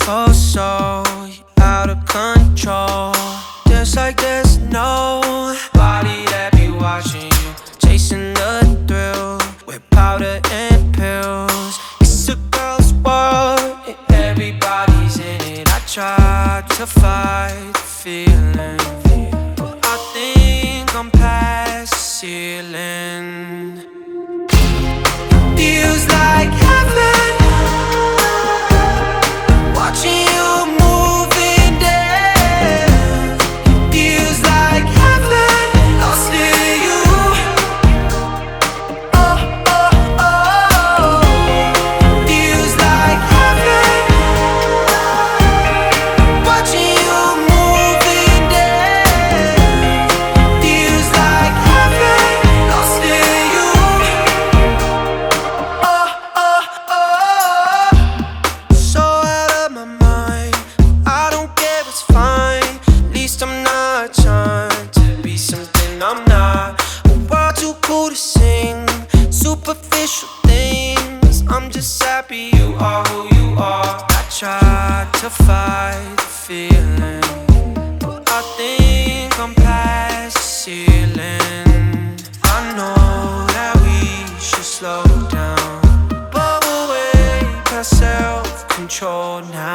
beautiful soul, you're out of control. Just like there's nobody that be watching you, chasing the thrill with powder and pills. It's a girl's world and everybody's in it. I try to fight the feeling, but I think I'm past the ceiling. Feels like heaven, watching you moving there. Feels like heaven, lost in you. Oh, oh, oh. Feels like heaven, watching you moving there. Feels like heaven, lost in you. Oh, oh, oh. So out of my mind, I don't care, it's fine. At least I'm not trying to be something I'm not. A world too cool to sing superficial things. I'm just happy you are who you are. I try to fight the feeling, but I think I'm past the ceiling. I know that we should slow down, but we're way past self-control now.